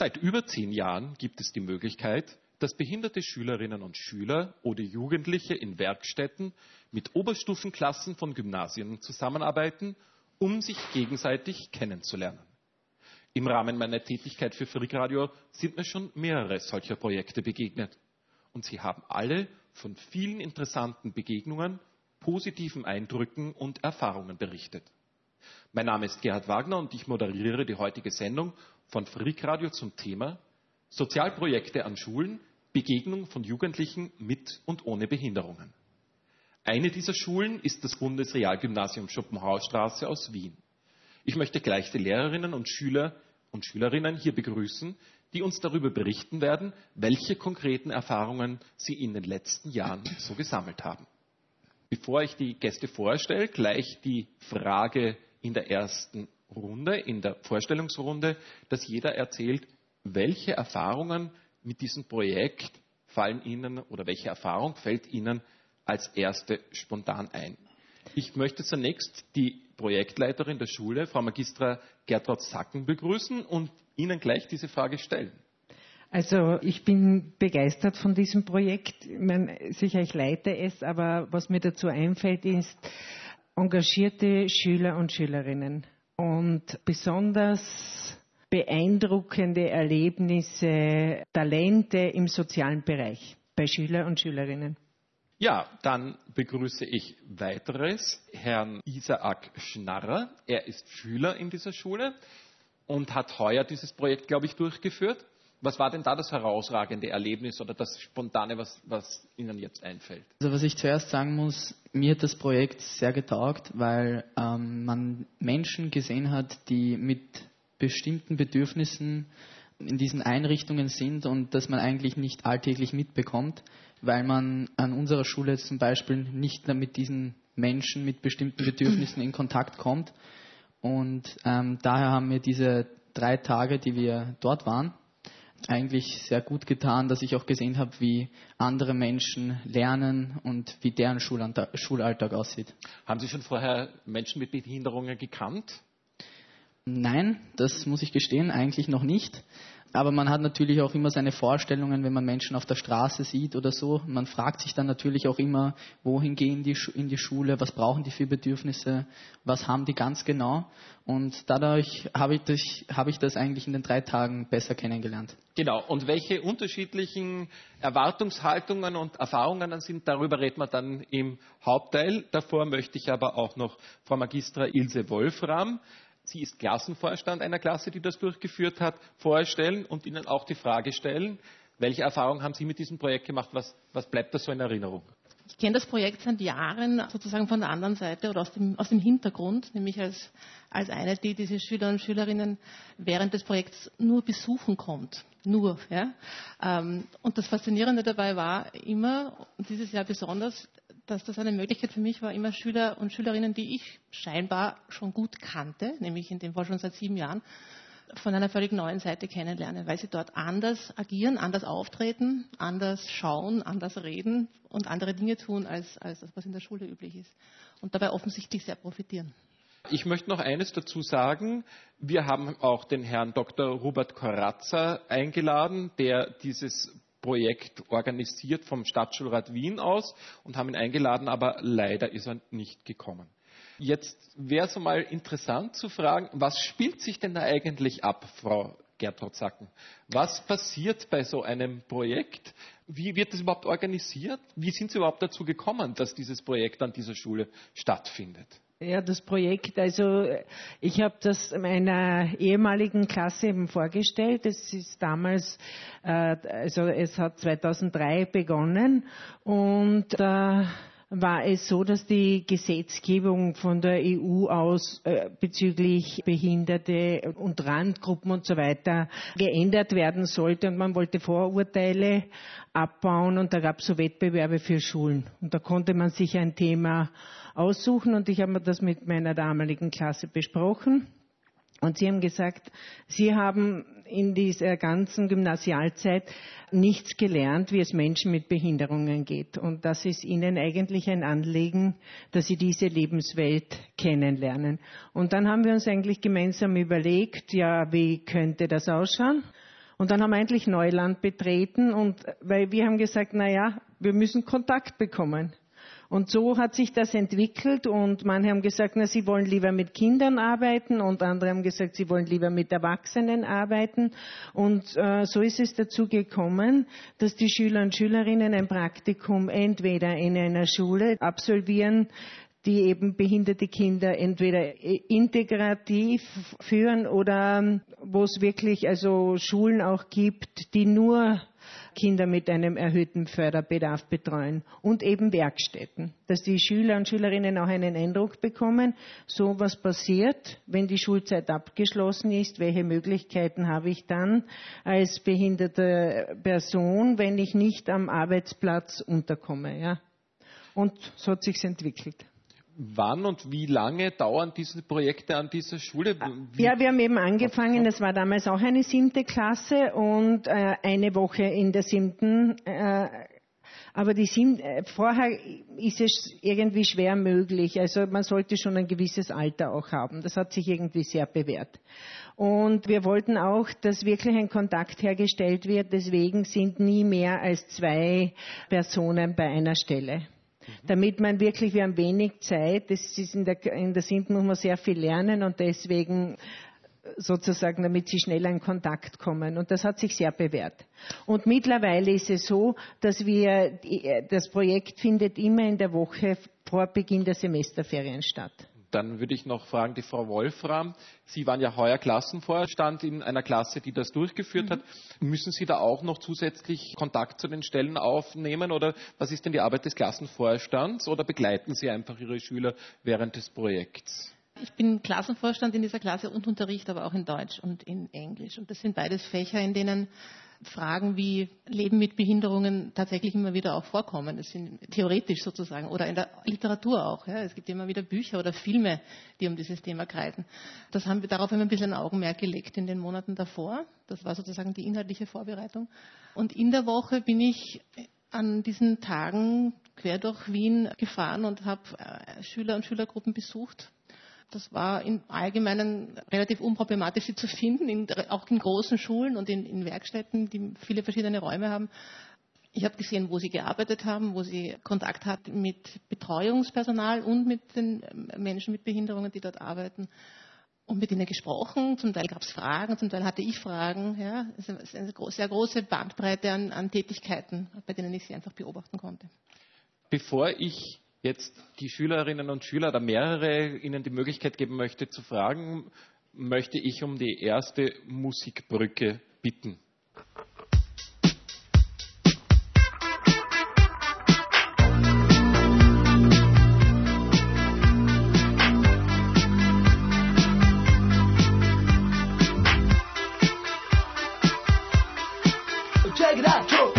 seit über 10 Jahren gibt es die Möglichkeit, dass behinderte Schülerinnen und Schüler oder Jugendliche in Werkstätten mit Oberstufenklassen von Gymnasien zusammenarbeiten, um sich gegenseitig kennenzulernen. Im Rahmen meiner Tätigkeit für Freakradio sind mir schon mehrere solcher Projekte begegnet. Und sie haben alle von vielen interessanten Begegnungen, positiven Eindrücken und Erfahrungen berichtet. Mein Name ist Gerhard Wagner und ich moderiere die heutige Sendung von Freakradio zum Thema Sozialprojekte an Schulen, Begegnung von Jugendlichen mit und ohne Behinderungen. Eine dieser Schulen ist das Bundesrealgymnasium Schopenhauerstraße aus Wien. Ich möchte gleich die Lehrerinnen und Schüler und Schülerinnen hier begrüßen, die uns darüber berichten werden, welche konkreten Erfahrungen sie in den letzten Jahren so gesammelt haben. Bevor ich die Gäste vorstelle, gleich die Frage in der ersten Runde, in der Vorstellungsrunde, dass jeder erzählt, welche Erfahrungen mit diesem Projekt fallen Ihnen oder welche Erfahrung fällt Ihnen als erste spontan ein. Ich möchte zunächst die Projektleiterin der Schule, Frau Magistra Gertraud Sacken, begrüßen und Ihnen gleich diese Frage stellen. Also ich bin begeistert von diesem Projekt. Ich meine, sicher, ich leite es, aber was mir dazu einfällt, ist engagierte Schüler und Schülerinnen und besonders beeindruckende Erlebnisse, Talente im sozialen Bereich bei Schüler und Schülerinnen. Ja, dann begrüße ich weiteres Herrn Isaac Schnarrer. Er ist Schüler in dieser Schule und hat heuer dieses Projekt, glaube ich, durchgeführt. Was war denn da das herausragende Erlebnis oder das Spontane, was Ihnen jetzt einfällt? Also was ich zuerst sagen muss, mir hat das Projekt sehr getaugt, weil man Menschen gesehen hat, die mit bestimmten Bedürfnissen in diesen Einrichtungen sind und das man eigentlich nicht alltäglich mitbekommt, weil man an unserer Schule zum Beispiel nicht mit diesen Menschen mit bestimmten Bedürfnissen in Kontakt kommt. Und daher haben mir diese 3 Tage, die wir dort waren, eigentlich sehr gut getan, dass ich auch gesehen habe, wie andere Menschen lernen und wie deren Schulalltag aussieht. Haben Sie schon vorher Menschen mit Behinderungen gekannt? Nein, das muss ich gestehen, eigentlich noch nicht. Aber man hat natürlich auch immer seine Vorstellungen, wenn man Menschen auf der Straße sieht oder so. Man fragt sich dann natürlich auch immer, wohin gehen die in die Schule, was brauchen die für Bedürfnisse, was haben die ganz genau. Und dadurch habe ich das eigentlich in den 3 Tagen besser kennengelernt. Genau, und welche unterschiedlichen Erwartungshaltungen und Erfahrungen sind, darüber reden wir dann im Hauptteil. Davor möchte ich aber auch noch Frau Magistra Ilse Wolfram, sie ist Klassenvorstand einer Klasse, die das durchgeführt hat, vorstellen und Ihnen auch die Frage stellen, welche Erfahrungen haben Sie mit diesem Projekt gemacht, was bleibt da so in Erinnerung? Ich kenne das Projekt seit Jahren sozusagen von der anderen Seite oder aus dem Hintergrund, nämlich als eine, die diese Schüler und Schülerinnen während des Projekts nur besuchen kommt. Nur. Ja? Und das Faszinierende dabei war immer, und dieses Jahr besonders, dass das eine Möglichkeit für mich war, immer Schüler und Schülerinnen, die ich scheinbar schon gut kannte, nämlich in dem Fall schon seit 7 Jahren, von einer völlig neuen Seite kennenlernen, weil sie dort anders agieren, anders auftreten, anders schauen, anders reden und andere Dinge tun, als das, was in der Schule üblich ist. Und dabei offensichtlich sehr profitieren. Ich möchte noch eines dazu sagen. Wir haben auch den Herrn Dr. Robert Corazza eingeladen, der dieses Projekt organisiert vom Stadtschulrat Wien aus und haben ihn eingeladen, aber leider ist er nicht gekommen. Jetzt wäre es mal interessant zu fragen, was spielt sich denn da eigentlich ab, Frau Gertraud Sacken? Was passiert bei so einem Projekt? Wie wird das überhaupt organisiert? Wie sind Sie überhaupt dazu gekommen, dass dieses Projekt an dieser Schule stattfindet? Ja, das Projekt, also ich habe das meiner ehemaligen Klasse eben vorgestellt. Es ist damals, also es hat 2003 begonnen und war es so, dass die Gesetzgebung von der EU aus bezüglich Behinderte und Randgruppen und so weiter geändert werden sollte und man wollte Vorurteile abbauen und da gab es so Wettbewerbe für Schulen und da konnte man sich ein Thema aussuchen und ich habe mir das mit meiner damaligen Klasse besprochen. Und sie haben gesagt, sie haben in dieser ganzen Gymnasialzeit nichts gelernt, wie es Menschen mit Behinderungen geht. Und das ist ihnen eigentlich ein Anliegen, dass sie diese Lebenswelt kennenlernen. Und dann haben wir uns eigentlich gemeinsam überlegt, ja, wie könnte das ausschauen? Und dann haben wir endlich Neuland betreten, und weil wir haben gesagt, wir müssen Kontakt bekommen. Und so hat sich das entwickelt, und manche haben gesagt, sie wollen lieber mit Kindern arbeiten, und andere haben gesagt, sie wollen lieber mit Erwachsenen arbeiten. Und so ist es dazu gekommen, dass die Schüler und Schülerinnen ein Praktikum entweder in einer Schule absolvieren, die eben behinderte Kinder entweder integrativ führen, oder wo es wirklich Schulen auch gibt, die nur Kinder mit einem erhöhten Förderbedarf betreuen, und eben Werkstätten, dass die Schüler und Schülerinnen auch einen Eindruck bekommen, so was passiert, wenn die Schulzeit abgeschlossen ist, welche Möglichkeiten habe ich dann als behinderte Person, wenn ich nicht am Arbeitsplatz unterkomme. Ja? Und so hat sich's entwickelt. Wann und wie lange dauern diese Projekte an dieser Schule? Ja, wir haben eben angefangen, das war damals auch eine 7. Klasse, und eine Woche in der 7. Aber vorher ist es irgendwie schwer möglich. Also man sollte schon ein gewisses Alter auch haben. Das hat sich irgendwie sehr bewährt. Und wir wollten auch, dass wirklich ein Kontakt hergestellt wird. Deswegen sind nie mehr als 2 Personen bei einer Stelle. Damit man wirklich, wir haben wenig Zeit, das ist in der 7. muss man sehr viel lernen, und deswegen sozusagen, damit sie schneller in Kontakt kommen. Und das hat sich sehr bewährt. Und mittlerweile ist es so, dass das Projekt findet immer in der Woche vor Beginn der Semesterferien statt. Dann würde ich noch fragen, die Frau Wolfram, Sie waren ja heuer Klassenvorstand in einer Klasse, die das durchgeführt hat. Müssen Sie da auch noch zusätzlich Kontakt zu den Stellen aufnehmen, oder was ist denn die Arbeit des Klassenvorstands, oder begleiten Sie einfach Ihre Schüler während des Projekts? Ich bin Klassenvorstand in dieser Klasse und unterrichte aber auch in Deutsch und in Englisch. Und das sind beides Fächer, in denen Fragen wie Leben mit Behinderungen tatsächlich immer wieder auch vorkommen. Das sind theoretisch sozusagen, oder in der Literatur auch. Ja. Es gibt immer wieder Bücher oder Filme, die um dieses Thema kreisen. Darauf haben wir ein bisschen ein Augenmerk gelegt in den Monaten davor. Das war sozusagen die inhaltliche Vorbereitung. Und in der Woche bin ich an diesen Tagen quer durch Wien gefahren und habe Schüler und Schülergruppen besucht. Das war im Allgemeinen relativ unproblematisch, sie zu finden, auch in großen Schulen und in Werkstätten, die viele verschiedene Räume haben. Ich habe gesehen, wo sie gearbeitet haben, wo sie Kontakt hatten mit Betreuungspersonal und mit den Menschen mit Behinderungen, die dort arbeiten, und mit ihnen gesprochen. Zum Teil gab es Fragen, zum Teil hatte ich Fragen. Ja. Es ist eine sehr große Bandbreite an Tätigkeiten, bei denen ich sie einfach beobachten konnte. Bevor ich jetzt die Schülerinnen und Schüler oder mehrere Ihnen die Möglichkeit geben möchte zu fragen, möchte ich um die erste Musikbrücke bitten. Check it out, Joe.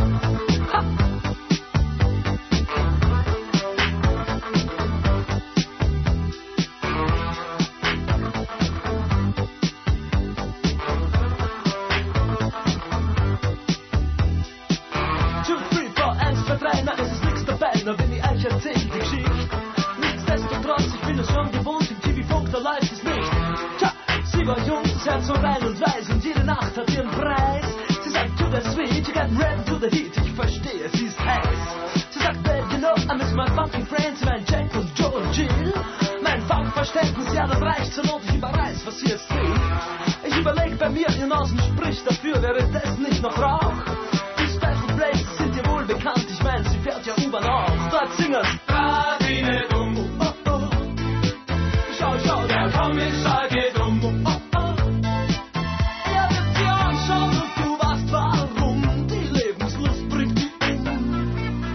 Wenn ich euch erzähle die Geschichte. Nichtsdestotrotz, ich bin es schon gewohnt, im TV-Funk, da läuft es nicht. Tja, sie war jung, das Herz so rein und weiß, und jede Nacht hat ihren Preis. Sie sagt, to the sweet, you got ready to the heat, ich verstehe, sie ist heiß. Sie sagt, babe, you know, I miss my fucking friends, mein Jack und Joe und Jill. Mein Fachverständnis, ja, das reicht zur Not, ich überreiß, was sie erzählt. Ich überleg bei mir, ihr Nasen spricht dafür, wäre das nicht noch Rauch? Die Special Places sind dir wohl bekannt, ich mein, sie fährt ja U-Bahn auch. Dort singen's Radine dumm, oh, oh. Schau, schau, der Kommissar geht um, oh, oh. Er wird dir anschauen und du weißt warum. Die Lebenslust bringt die um.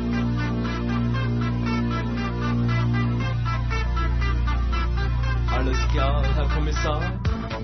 Alles klar, Herr Kommissar?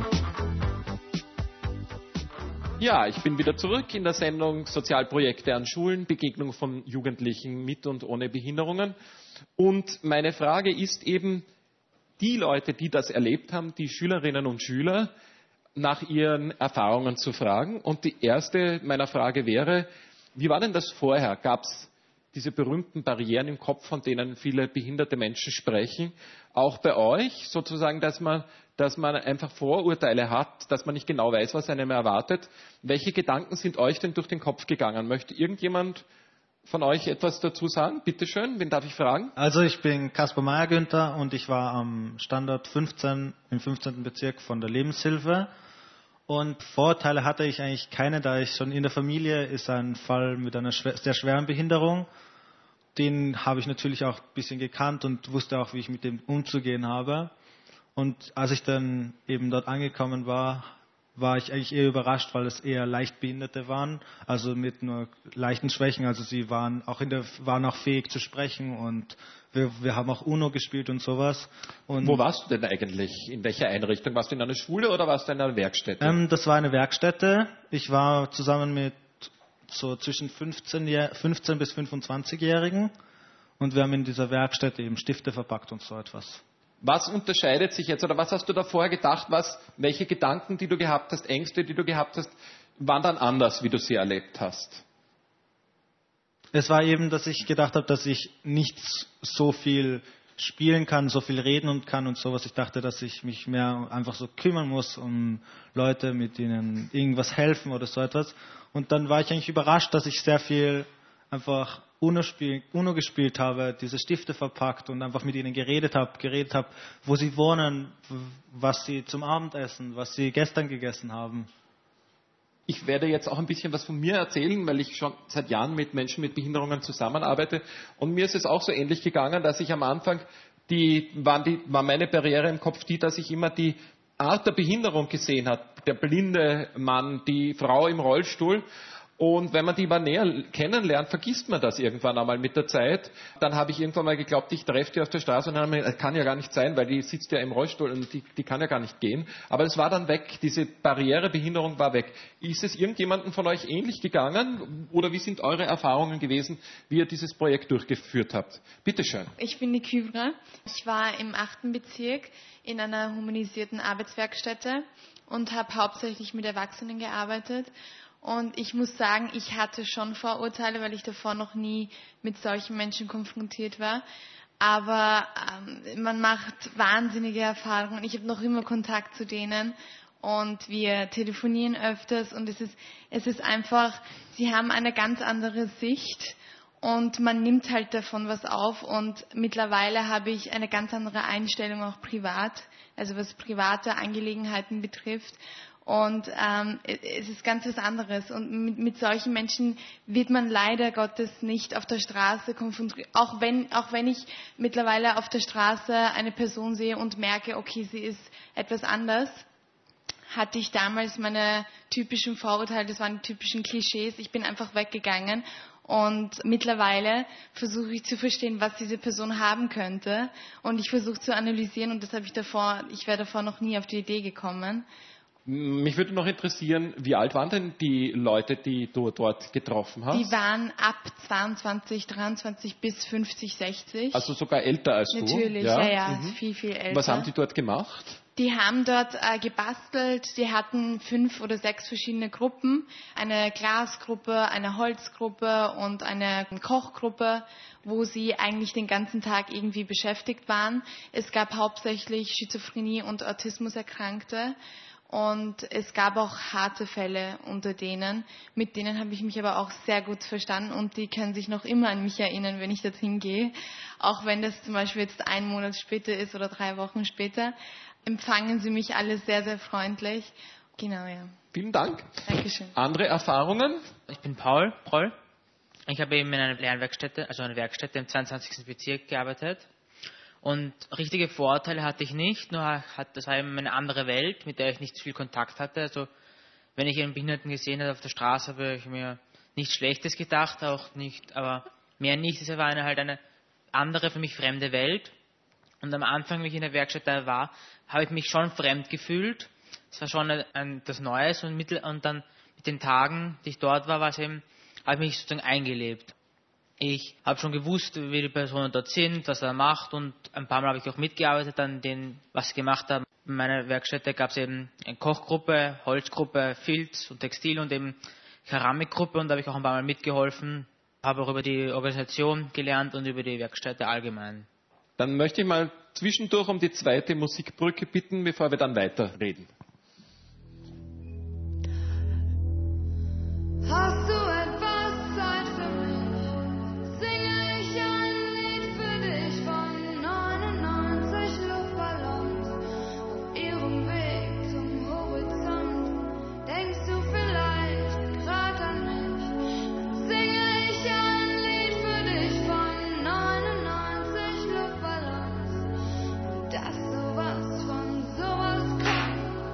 Ja, ich bin wieder zurück in der Sendung Sozialprojekte an Schulen, Begegnung von Jugendlichen mit und ohne Behinderungen. Und meine Frage ist eben, die Leute, die das erlebt haben, die Schülerinnen und Schüler, nach ihren Erfahrungen zu fragen. Und die erste meiner Frage wäre, wie war denn das vorher? Gab es diese berühmten Barrieren im Kopf, von denen viele behinderte Menschen sprechen, auch bei euch, sozusagen, dass man dass man einfach Vorurteile hat, dass man nicht genau weiß, was einem erwartet. Welche Gedanken sind euch denn durch den Kopf gegangen? Möchte irgendjemand von euch etwas dazu sagen? Bitte schön, wen darf ich fragen? Also ich bin Kaspar Meyer-Günther und ich war am Standort 15 im 15. Bezirk von der Lebenshilfe. Und Vorurteile hatte ich eigentlich keine, da ich schon in der Familie ist ein Fall mit einer sehr schweren Behinderung. Den habe ich natürlich auch ein bisschen gekannt und wusste auch, wie ich mit dem umzugehen habe. Und als ich dann eben dort angekommen war, war ich eigentlich eher überrascht, weil es eher Leichtbehinderte waren, also mit nur leichten Schwächen. Also sie waren auch fähig zu sprechen und wir haben auch UNO gespielt und sowas. Und Wo warst du denn eigentlich? In welcher Einrichtung? Warst du in einer Schule oder warst du in einer Werkstätte? Das war eine Werkstätte. Ich war zusammen mit so zwischen 15 bis 25-Jährigen und wir haben in dieser Werkstätte eben Stifte verpackt und so etwas. Was unterscheidet sich jetzt oder was hast du da vorher gedacht, welche Gedanken, die du gehabt hast, Ängste, die du gehabt hast, waren dann anders, wie du sie erlebt hast? Es war eben, dass ich gedacht habe, dass ich nicht so viel spielen kann, so viel reden kann und sowas. Ich dachte, dass ich mich mehr einfach so kümmern muss um Leute, mit denen irgendwas helfen oder so etwas. Und dann war ich eigentlich überrascht, dass ich sehr viel einfach UNO gespielt habe, diese Stifte verpackt und einfach mit ihnen geredet habe, wo sie wohnen, was sie zum Abendessen, was sie gestern gegessen haben. Ich werde jetzt auch ein bisschen was von mir erzählen, weil ich schon seit Jahren mit Menschen mit Behinderungen zusammenarbeite. Und mir ist es auch so ähnlich gegangen, dass ich am Anfang, war meine Barriere im Kopf die, dass ich immer die Art der Behinderung gesehen habe. Der blinde Mann, die Frau im Rollstuhl. Und wenn man die mal näher kennenlernt, vergisst man das irgendwann einmal mit der Zeit. Dann habe ich irgendwann mal geglaubt, ich treffe die auf der Straße und dann habe ich mir, das kann ja gar nicht sein, weil die sitzt ja im Rollstuhl und die kann ja gar nicht gehen. Aber es war dann weg, diese Barrierebehinderung war weg. Ist es irgendjemandem von euch ähnlich gegangen oder wie sind eure Erfahrungen gewesen, wie ihr dieses Projekt durchgeführt habt? Bitte schön. Ich bin die Kübra. Ich war im 8. Bezirk in einer humanisierten Arbeitswerkstätte und habe hauptsächlich mit Erwachsenen gearbeitet. Und ich muss sagen, ich hatte schon Vorurteile, weil ich davor noch nie mit solchen Menschen konfrontiert war. Aber man macht wahnsinnige Erfahrungen. Ich habe noch immer Kontakt zu denen und wir telefonieren öfters. Und es ist einfach, sie haben eine ganz andere Sicht und man nimmt halt davon was auf. Und mittlerweile habe ich eine ganz andere Einstellung auch privat, also was private Angelegenheiten betrifft. Und es ist ganz was anderes. Und mit solchen Menschen wird man leider Gottes nicht auf der Straße konfrontiert. Auch wenn ich mittlerweile auf der Straße eine Person sehe und merke, okay, sie ist etwas anders, hatte ich damals meine typischen Vorurteile, das waren die typischen Klischees. Ich bin einfach weggegangen. Und mittlerweile versuche ich zu verstehen, was diese Person haben könnte. Und ich versuche zu analysieren. Und das habe ich wäre davor noch nie auf die Idee gekommen. Mich würde noch interessieren, wie alt waren denn die Leute, die du dort getroffen hast? Die waren ab 22, 23 bis 50, 60. Also sogar älter als du? Natürlich, ja, viel, viel älter. Was haben die dort gemacht? Die haben dort gebastelt, die hatten 5 oder 6 verschiedene Gruppen. Eine Glasgruppe, eine Holzgruppe und eine Kochgruppe, wo sie eigentlich den ganzen Tag irgendwie beschäftigt waren. Es gab hauptsächlich Schizophrenie und Autismuserkrankte. Und es gab auch harte Fälle unter denen. Mit denen habe ich mich aber auch sehr gut verstanden und die können sich noch immer an mich erinnern, wenn ich dorthin gehe. Auch wenn das zum Beispiel jetzt 1 Monat später ist oder 3 Wochen später, empfangen sie mich alle sehr, sehr freundlich. Genau, ja. Vielen Dank. Dankeschön. Andere Erfahrungen? Ich bin Paul Proll. Ich habe eben in einer Lernwerkstätte, also einer Werkstätte im 22. Bezirk gearbeitet. Und richtige Vorurteile hatte ich nicht, das war eben eine andere Welt, mit der ich nicht viel Kontakt hatte. Also wenn ich einen Behinderten gesehen habe auf der Straße, habe ich mir nichts Schlechtes gedacht, auch nicht, aber mehr nicht. Es war eine andere, für mich fremde Welt. Und am Anfang, wie ich in der Werkstatt da war, habe ich mich schon fremd gefühlt. Es war schon etwas Neues und dann mit den Tagen, die ich dort war, habe ich mich sozusagen eingelebt. Ich habe schon gewusst, wie die Personen dort sind, was er macht und ein paar Mal habe ich auch mitgearbeitet an dem, was sie gemacht haben. In meiner Werkstätte gab es eben eine Kochgruppe, Holzgruppe, Filz und Textil und eben Keramikgruppe und da habe ich auch ein paar Mal mitgeholfen. Habe auch über die Organisation gelernt und über die Werkstätte allgemein. Dann möchte ich mal zwischendurch um die zweite Musikbrücke bitten, bevor wir dann weiterreden. Hast du etwas Zeit für mich? Singe ich ein Lied für dich von 99 Luftballons auf ihrem Weg zum Horizont. Denkst du vielleicht gerade an mich? Singe ich ein Lied für dich von 99 Luftballons, dass sowas von sowas kommt.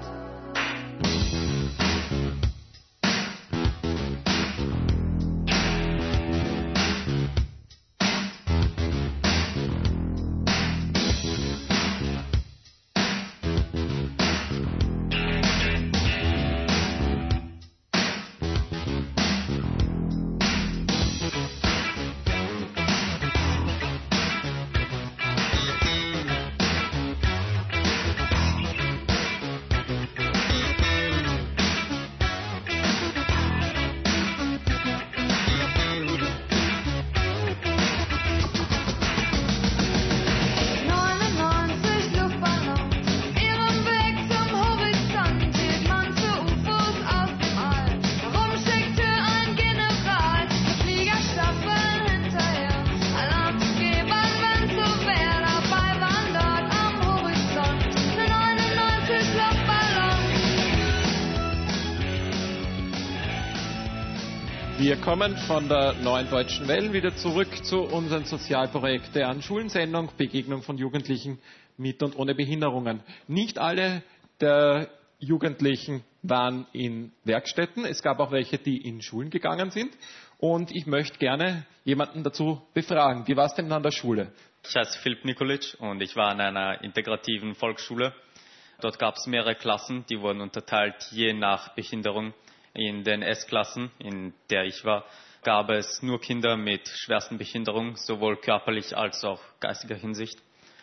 Wir kommen von der Neuen Deutschen Welle wieder zurück zu unserem Sozialprojekt der An-Schulen-Sendung Begegnung von Jugendlichen mit und ohne Behinderungen. Nicht alle der Jugendlichen waren in Werkstätten. Es gab auch welche, die in Schulen gegangen sind. Und ich möchte gerne jemanden dazu befragen. Wie war es denn an der Schule? Ich heiße Filip Nikolic und ich war an einer integrativen Volksschule. Dort gab es mehrere Klassen, die wurden unterteilt je nach Behinderung. In den S-Klassen, in der ich war, gab es nur Kinder mit schwersten Behinderungen, sowohl körperlich als auch geistiger Hinsicht.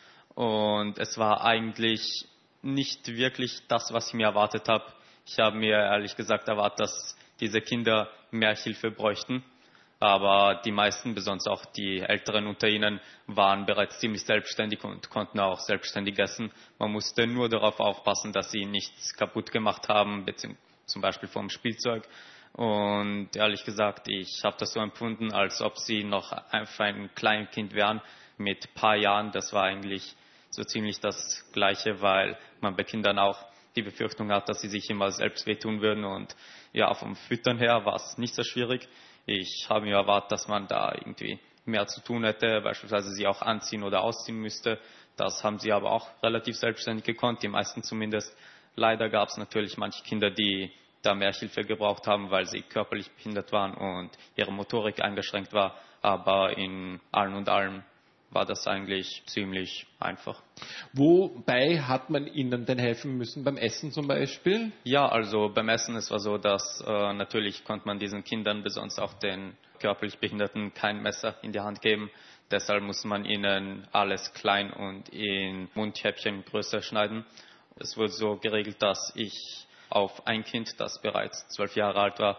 Und es war eigentlich nicht wirklich das, was ich mir erwartet habe. Ich habe mir ehrlich gesagt erwartet, dass diese Kinder mehr Hilfe bräuchten. Aber die meisten, besonders auch die Älteren unter ihnen, waren bereits ziemlich selbstständig und konnten auch selbstständig essen. Man musste nur darauf aufpassen, dass sie nichts kaputt gemacht haben, zum Beispiel vom Spielzeug. Und ehrlich gesagt, ich habe das so empfunden, als ob sie noch einfach ein Kleinkind wären mit ein paar Jahren. Das war eigentlich so ziemlich das Gleiche, weil man bei Kindern auch die Befürchtung hat, dass sie sich immer selbst wehtun würden. Und ja, vom Füttern her war es nicht so schwierig. Ich habe mir erwartet, dass man da irgendwie mehr zu tun hätte, beispielsweise sie auch anziehen oder ausziehen müsste. Das haben sie aber auch relativ selbstständig gekonnt, die meisten zumindest. Leider gab es natürlich manche Kinder, die da mehr Hilfe gebraucht haben, weil sie körperlich behindert waren und ihre Motorik eingeschränkt war. Aber in allem und allem war das eigentlich ziemlich einfach. Wobei hat man ihnen denn helfen müssen? Beim Essen zum Beispiel? Ja, also beim Essen, es war so, dass natürlich konnte man diesen Kindern, besonders auch den körperlich Behinderten, kein Messer in die Hand geben. Deshalb muss man ihnen alles klein und in Mundhäppchengröße schneiden. Es wurde so geregelt, dass ich auf ein Kind, das bereits 12 Jahre alt war,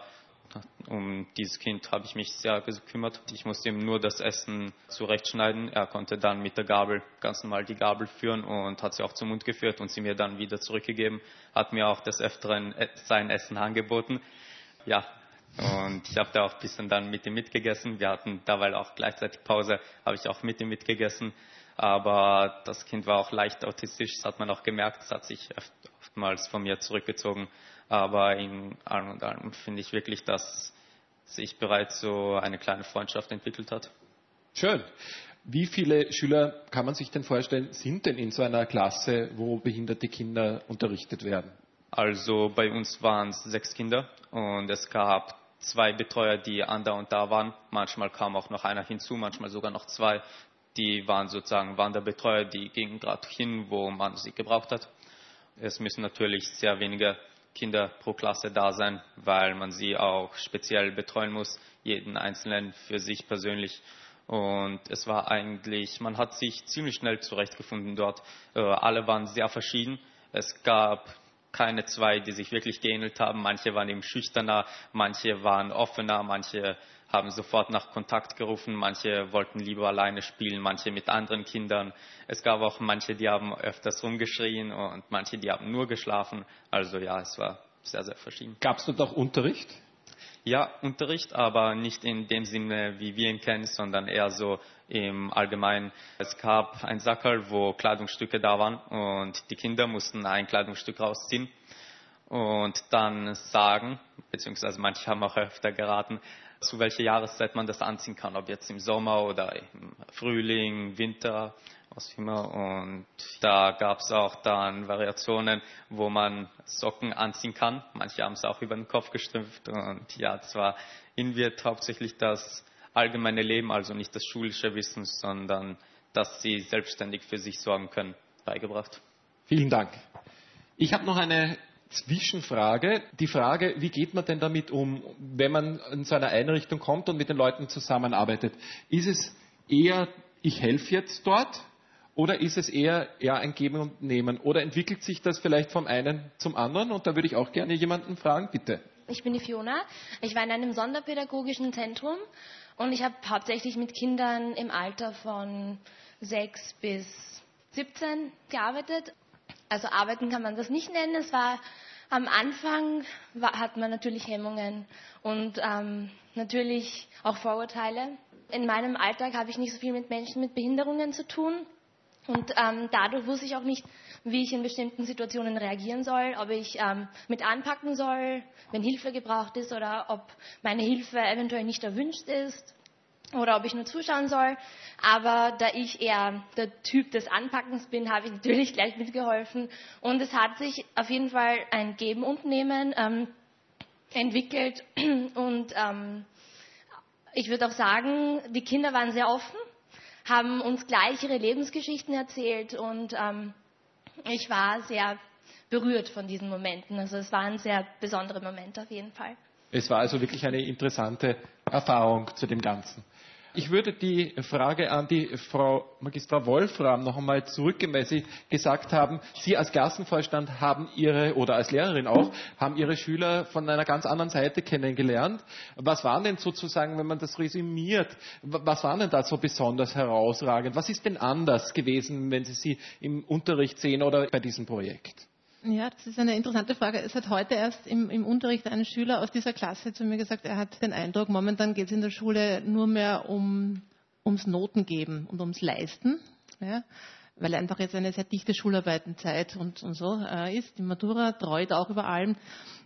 um dieses Kind habe ich mich sehr gekümmert. Ich musste ihm nur das Essen zurechtschneiden. Er konnte dann mit der Gabel ganz normal die Gabel führen und hat sie auch zum Mund geführt und sie mir dann wieder zurückgegeben. Hat mir auch des Öfteren sein Essen angeboten. Ja, und ich habe da auch ein bisschen dann mit ihm mitgegessen. Wir hatten derweil auch gleichzeitig Pause, habe ich auch mit ihm mitgegessen. Aber das Kind war auch leicht autistisch, das hat man auch gemerkt. Es hat sich oftmals von mir zurückgezogen. Aber in allem und allem finde ich wirklich, dass sich bereits so eine kleine Freundschaft entwickelt hat. Schön. Wie viele Schüler, kann man sich denn vorstellen, sind denn in so einer Klasse, wo behinderte Kinder unterrichtet werden? Also bei uns waren es 6 Kinder und es gab 2 Betreuer, die andauernd da waren. Manchmal kam auch noch einer hinzu, manchmal sogar noch 2. Die waren sozusagen Wanderbetreuer, die gingen gerade hin, wo man sie gebraucht hat. Es müssen natürlich sehr wenige Kinder pro Klasse da sein, weil man sie auch speziell betreuen muss, jeden Einzelnen für sich persönlich. Und es war eigentlich, man hat sich ziemlich schnell zurechtgefunden dort. Alle waren sehr verschieden. Es gab keine 2, die sich wirklich geähnelt haben. Manche waren eben schüchterner, manche waren offener, manche haben sofort nach Kontakt gerufen. Manche wollten lieber alleine spielen, manche mit anderen Kindern. Es gab auch manche, die haben öfters rumgeschrien und manche, die haben nur geschlafen. Also ja, es war sehr, sehr verschieden. Gab es dort auch Unterricht? Ja, Unterricht, aber nicht in dem Sinne, wie wir ihn kennen, sondern eher so im Allgemeinen. Es gab ein Sackerl, wo Kleidungsstücke da waren und die Kinder mussten ein Kleidungsstück rausziehen und dann sagen, beziehungsweise manche haben auch öfter geraten, zu welcher Jahreszeit man das anziehen kann, ob jetzt im Sommer oder im Frühling, Winter, was immer. Und da gab es auch dann Variationen, wo man Socken anziehen kann. Manche haben es auch über den Kopf gestrümpft. Und ja, zwar ihnen wird hauptsächlich das allgemeine Leben, also nicht das schulische Wissen, sondern dass sie selbstständig für sich sorgen können, beigebracht. Vielen Dank. Ich habe noch eine Zwischenfrage. Die Frage, wie geht man denn damit um, wenn man in so eine Einrichtung kommt und mit den Leuten zusammenarbeitet? Ist es eher, ich helfe jetzt dort, oder ist es eher ein Geben und Nehmen? Oder entwickelt sich das vielleicht vom einen zum anderen? Und da würde ich auch gerne jemanden fragen, bitte. Ich bin die Fiona. Ich war in einem sonderpädagogischen Zentrum und ich habe hauptsächlich mit Kindern im Alter von 6 bis 17 gearbeitet. Also arbeiten kann man das nicht nennen. Es war am Anfang hat man natürlich Hemmungen und natürlich auch Vorurteile. In meinem Alltag habe ich nicht so viel mit Menschen mit Behinderungen zu tun und dadurch wusste ich auch nicht, wie ich in bestimmten Situationen reagieren soll, ob ich mit anpacken soll, wenn Hilfe gebraucht ist oder ob meine Hilfe eventuell nicht erwünscht ist. Oder ob ich nur zuschauen soll. Aber da ich eher der Typ des Anpackens bin, habe ich natürlich gleich mitgeholfen. Und es hat sich auf jeden Fall ein Geben und Nehmen entwickelt. Und ich würde auch sagen, die Kinder waren sehr offen, haben uns gleich ihre Lebensgeschichten erzählt. Und ich war sehr berührt von diesen Momenten. Also es waren sehr besondere Momente auf jeden Fall. Es war also wirklich eine interessante Erfahrung zu dem Ganzen. Ich würde die Frage an die Frau Magistra Wolfram noch einmal zurückgeben, weil Sie gesagt haben, Sie als Klassenvorstand haben oder als Lehrerin auch, haben Ihre Schüler von einer ganz anderen Seite kennengelernt. Was waren denn sozusagen, wenn man das resümiert, was waren denn da so besonders herausragend? Was ist denn anders gewesen, wenn Sie im Unterricht sehen oder bei diesem Projekt? Ja, das ist eine interessante Frage. Es hat heute erst im Unterricht ein Schüler aus dieser Klasse zu mir gesagt, er hat den Eindruck, momentan geht es in der Schule nur mehr ums Notengeben und ums Leisten, ja, weil einfach jetzt eine sehr dichte Schularbeitenzeit und so ist. Die Matura treut auch über allem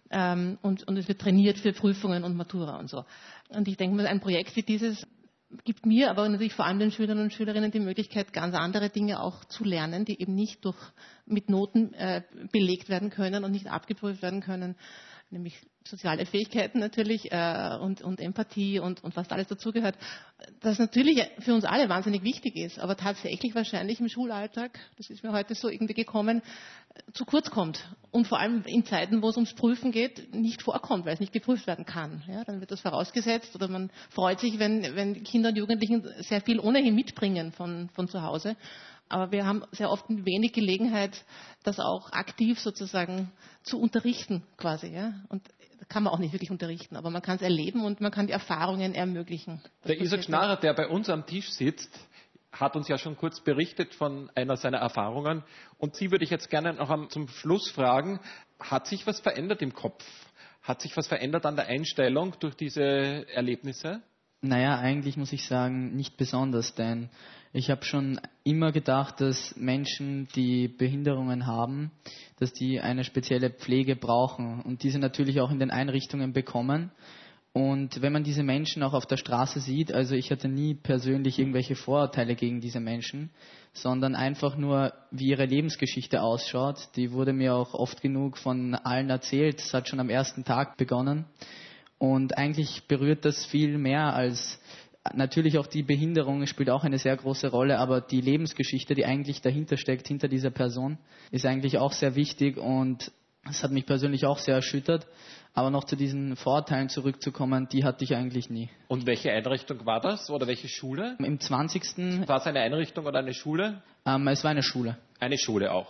und es wird trainiert für Prüfungen und Matura und so. Und ich denke mal, ein Projekt wie dieses gibt mir, aber natürlich vor allem den Schülern und Schülerinnen die Möglichkeit, ganz andere Dinge auch zu lernen, die eben nicht mit Noten belegt werden können und nicht abgeprüft werden können, nämlich soziale Fähigkeiten natürlich und Empathie und was alles dazugehört, das natürlich für uns alle wahnsinnig wichtig ist, aber tatsächlich wahrscheinlich im Schulalltag, das ist mir heute so irgendwie gekommen, zu kurz kommt und vor allem in Zeiten, wo es ums Prüfen geht, nicht vorkommt, weil es nicht geprüft werden kann. Ja, dann wird das vorausgesetzt oder man freut sich, wenn Kinder und Jugendlichen sehr viel ohnehin mitbringen von zu Hause. Aber wir haben sehr oft wenig Gelegenheit, das auch aktiv sozusagen zu unterrichten quasi. Ja? Und kann man auch nicht wirklich unterrichten, aber man kann es erleben und man kann die Erfahrungen ermöglichen. Der Isaac Schnarrer, der bei uns am Tisch sitzt, hat uns ja schon kurz berichtet von einer seiner Erfahrungen. Und Sie würde ich jetzt gerne noch zum Schluss fragen, hat sich was verändert im Kopf? Hat sich was verändert an der Einstellung durch diese Erlebnisse? Naja, eigentlich muss ich sagen, nicht besonders, denn ich habe schon immer gedacht, dass Menschen, die Behinderungen haben, dass die eine spezielle Pflege brauchen und diese natürlich auch in den Einrichtungen bekommen. Und wenn man diese Menschen auch auf der Straße sieht, also ich hatte nie persönlich irgendwelche Vorurteile gegen diese Menschen, sondern einfach nur, wie ihre Lebensgeschichte ausschaut. Die wurde mir auch oft genug von allen erzählt. Es hat schon am ersten Tag begonnen. Und eigentlich berührt das viel mehr als, natürlich auch die Behinderung spielt auch eine sehr große Rolle, aber die Lebensgeschichte, die eigentlich dahinter steckt, hinter dieser Person, ist eigentlich auch sehr wichtig und das hat mich persönlich auch sehr erschüttert. Aber noch zu diesen Vorurteilen zurückzukommen, die hatte ich eigentlich nie. Und welche Einrichtung war das oder welche Schule? Im 20. War es eine Einrichtung oder eine Schule? Es war eine Schule. Eine Schule auch.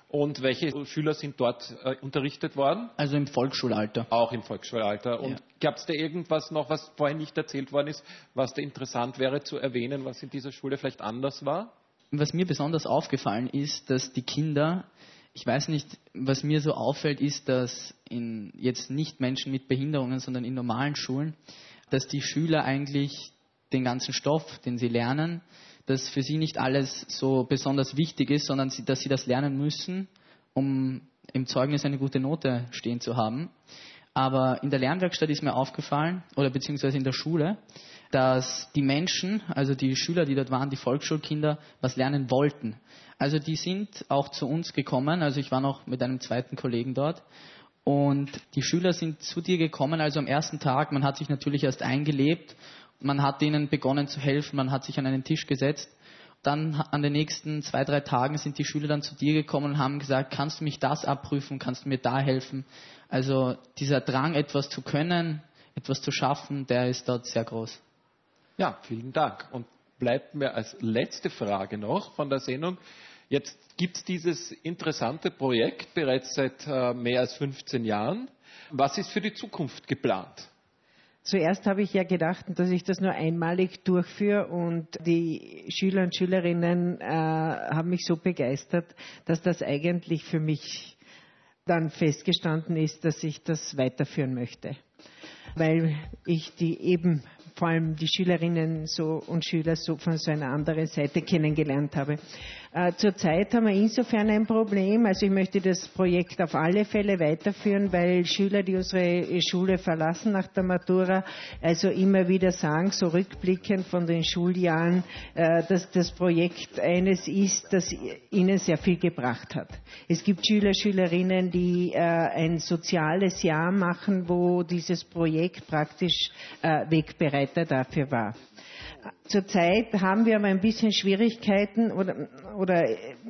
Und welche Schüler sind dort unterrichtet worden? Also im Volksschulalter. Auch im Volksschulalter. Und gab es da irgendwas noch, was vorhin nicht erzählt worden ist, was da interessant wäre zu erwähnen, was in dieser Schule vielleicht anders war? Was mir besonders aufgefallen ist, dass die Kinder, ich weiß nicht, was mir so auffällt, ist, dass jetzt nicht Menschen mit Behinderungen, sondern in normalen Schulen, dass die Schüler eigentlich den ganzen Stoff, den sie lernen, dass für sie nicht alles so besonders wichtig ist, sondern dass sie das lernen müssen, um im Zeugnis eine gute Note stehen zu haben. Aber in der Lernwerkstatt ist mir aufgefallen, oder beziehungsweise in der Schule, dass die Menschen, also die Schüler, die dort waren, die Volksschulkinder, was lernen wollten. Also die sind auch zu uns gekommen, also ich war noch mit einem zweiten Kollegen dort, und die Schüler sind zu dir gekommen, also am ersten Tag, man hat sich natürlich erst eingelebt, man hat ihnen begonnen zu helfen, man hat sich an einen Tisch gesetzt. Dann an den nächsten 2-3 Tagen sind die Schüler dann zu dir gekommen und haben gesagt, kannst du mich das abprüfen, kannst du mir da helfen? Also dieser Drang, etwas zu können, etwas zu schaffen, der ist dort sehr groß. Ja, vielen Dank. Und bleibt mir als letzte Frage noch von der Sendung. Jetzt gibt es dieses interessante Projekt bereits seit mehr als 15 Jahren. Was ist für die Zukunft geplant? Zuerst habe ich ja gedacht, dass ich das nur einmalig durchführe, und die Schüler und Schülerinnen haben mich so begeistert, dass das eigentlich für mich dann festgestanden ist, dass ich das weiterführen möchte. Weil ich vor allem die Schülerinnen und Schüler so von so einer anderen Seite kennengelernt habe. Zurzeit haben wir insofern ein Problem, also ich möchte das Projekt auf alle Fälle weiterführen, weil Schüler, die unsere Schule verlassen nach der Matura, also immer wieder sagen, so rückblickend von den Schuljahren, dass das Projekt eines ist, das ihnen sehr viel gebracht hat. Es gibt Schüler, Schülerinnen, die ein soziales Jahr machen, wo dieses Projekt praktisch Wegbereiter dafür war. Zurzeit haben wir aber ein bisschen Schwierigkeiten oder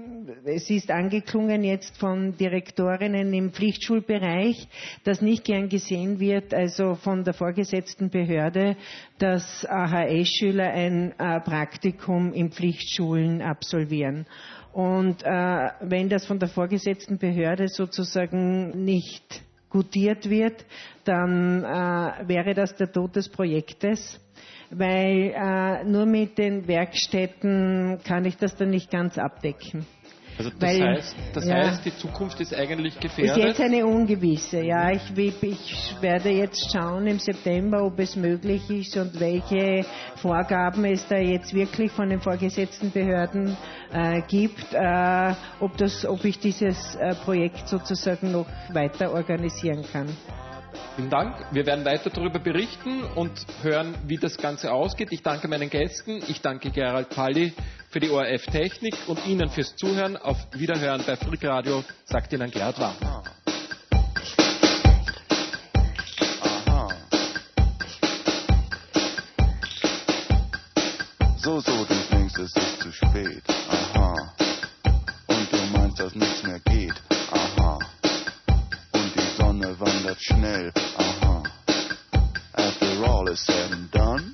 es ist angeklungen jetzt von Direktorinnen im Pflichtschulbereich, dass nicht gern gesehen wird, also von der vorgesetzten Behörde, dass AHS-Schüler ein Praktikum in Pflichtschulen absolvieren. Und wenn das von der vorgesetzten Behörde sozusagen nicht gutiert wird, dann wäre das der Tod des Projektes. Weil nur mit den Werkstätten kann ich das dann nicht ganz abdecken. Also das heißt, die Zukunft ist eigentlich gefährdet? Ist jetzt eine ungewisse, ja. Ich werde jetzt schauen im September, ob es möglich ist und welche Vorgaben es da jetzt wirklich von den vorgesetzten Behörden gibt, ob ich dieses Projekt sozusagen noch weiter organisieren kann. Vielen Dank. Wir werden weiter darüber berichten und hören, wie das Ganze ausgeht. Ich danke meinen Gästen. Ich danke Gerald Palli für die ORF-Technik und Ihnen fürs Zuhören. Auf Wiederhören bei Frick Radio, sagt Ihnen Gerhard Wagner. So, du denkst, es ist zu spät. Aha. Und du meinst, dass nichts mehr geht. Aha. Und die Sonne wandert schnell. Aha. After all is said and done,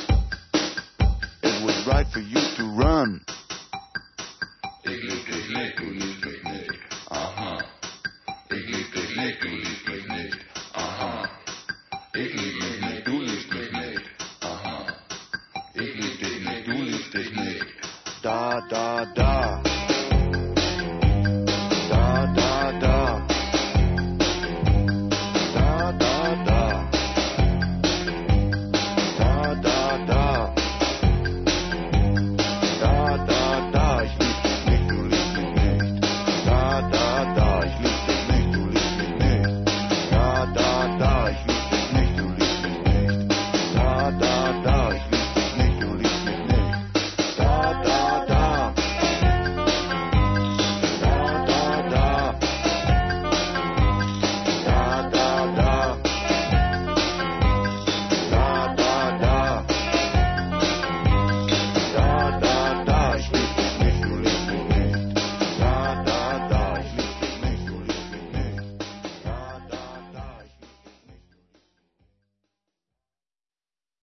it was right for you to run. Ich lieb dich nicht, du liebst mich nicht. Aha. Ich lieb dich nicht, du liebst mich nicht. Aha. Ich lieb mich nicht, du liebst mich nicht. Aha. Ich lieb dich nicht, du liebst dich nicht. Da, da, da.